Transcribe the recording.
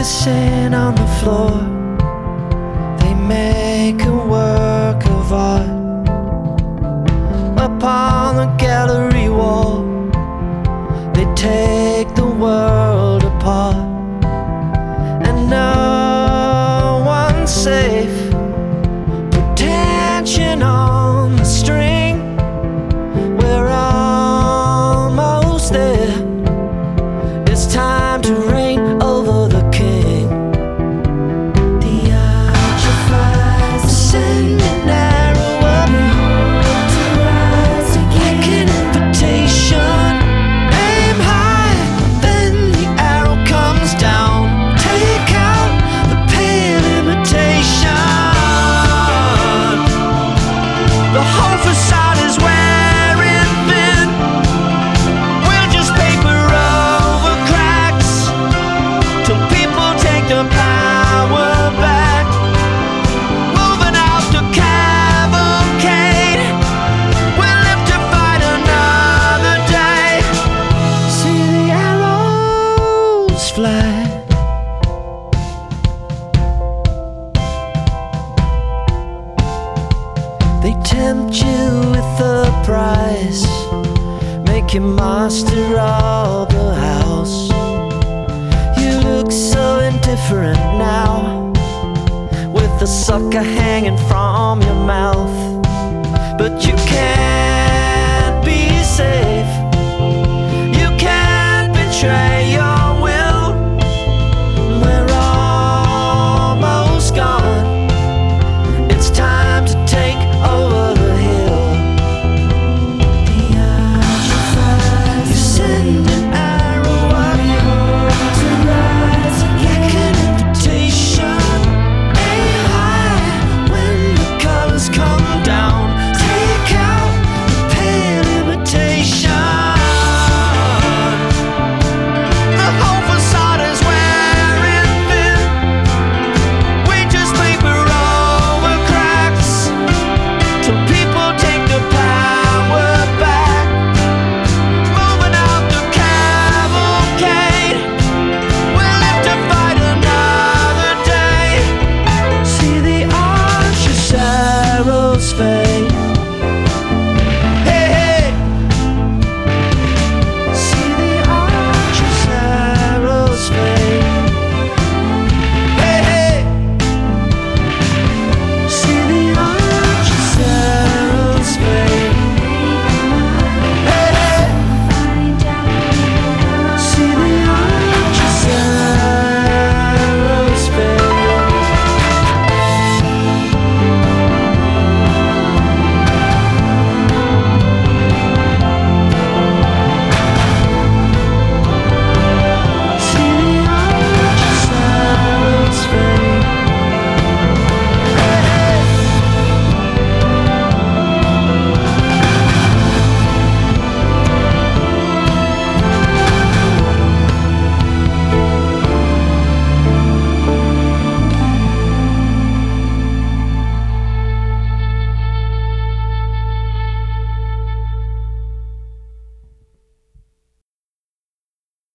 kissing on the floor. They make a work of art upon the gallery wall. They take the world apart, and no one's safe. Put tension on the string. We're almost there. It's time to reign over the king. The archer flies, ascending narrower, to rise like an invitation. Aim high, then the arrow comes down. Take out the pale imitation. The whole facade is wearing thin. We'll just paper over cracks till people take the power back. Moving out the cavalcade. We'll live to fight another day. See the arrows fly. They tempt you with a price, make you master of the house. You look so indifferent now, with the sucker hanging from your mouth, but you can't